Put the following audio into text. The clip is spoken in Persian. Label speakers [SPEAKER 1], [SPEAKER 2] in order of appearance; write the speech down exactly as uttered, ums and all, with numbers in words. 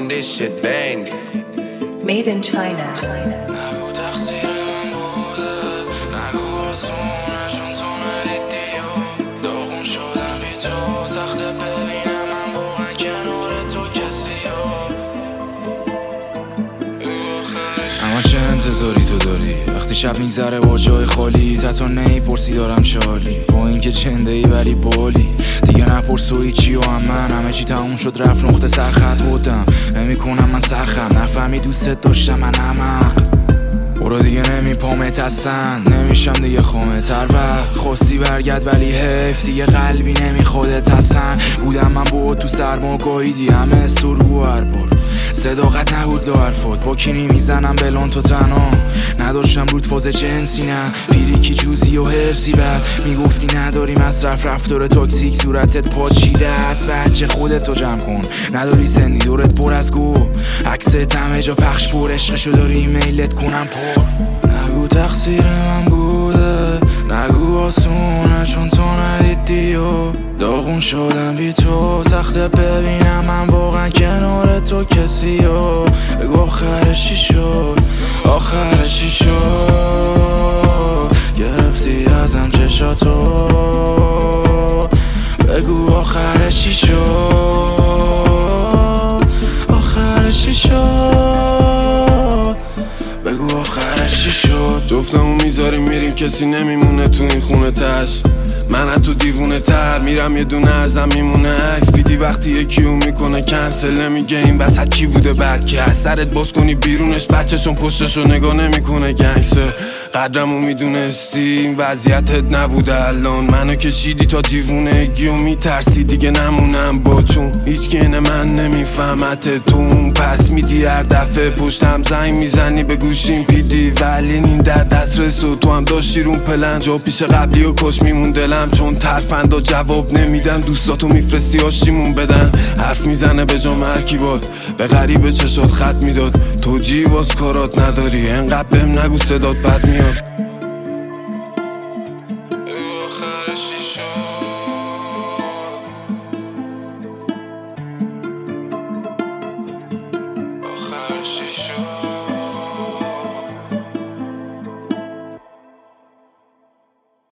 [SPEAKER 1] this shit bang.
[SPEAKER 2] Made in China.
[SPEAKER 3] نگو تقصیر من بوده، نگو آسونه چون تو ندیدی و داغون شدم بی تو. سخته ببینم من واقعا کنار تو کسی و اما چه انتظاری تو داری وقتی شب میگذره با جای خالی؟ تا نی پرسی دارم چالی با اینکه چنده ای ولی بالی دیگه نپرس و هیچی و هم من همه چی تموم شد رفت نقطه سرخط بودم نمی کنم من سرخم نفهمی دوستت داشتم من عمق برو دیگه نمی پامت هستن نمیشم دیگه خامه تر وقت خواستی برگرد ولی حیف دیگه قلبی نمی خودت هستن بودم من بود تو سرما گاهیدی همه سرو هر بار صداقت نبود دو حرفات با کینی میزنم بلان تو تنها نداشتم رود فاز جنسی نه فیریکی جوزی و هرسی بعد میگفتی نداری مصرف رفتار تاکسیک صورتت پاچیده است بچه خودتو جمع کن نداری سندی دورت پر از گو عکست همه جا پخش پر عشقشو داری ایمیلت کنم پر نگو تقصیر من بوده نگو آسونه چون تو ندیدی و داغون شدم بی تو سخته ببینم من واقعا کنار تو کسی و بگو آخرش چی شد آخرش چی شد گرفتی ازم چشاتو بگو آخرش چی شد آخرش چی شد بگو آخرش چی شد جفتمون میذاریم میریم کسی نمیمونه تو این خونه تش من از تو دیوونه تر میرم یه دونه ازم میمونه عکس بیدی وقتی یکیو میکنه کنسل نمیگه این وسط کی بوده بعد که از سرت باز کنی بیرونش بچه‌شون پشتشو نگاه نمیکنه گنگستر قدرمو میدونستی این وضعیتت نبوده الان منو کشیدی تا دیوونگیو میترسی دیگه نمونم با چون هیچ که اینه من نمیفهمت تو اون پس میدی هر دفعه پشتم زنگ میزنی به گوشیم پیدی ولی این در دسترس و تو هم داشتی رون پلن جا پیش قبلی و کش میمون دلم چون ترفندا جواب نمیدن دوستاتو میفرستی آشتیمون بدن حرف میزنه به جا مرکیبات به غریبه چشات خط میداد تو جیب باز کارات نداری انقدر بهم نگو صدات بد میاد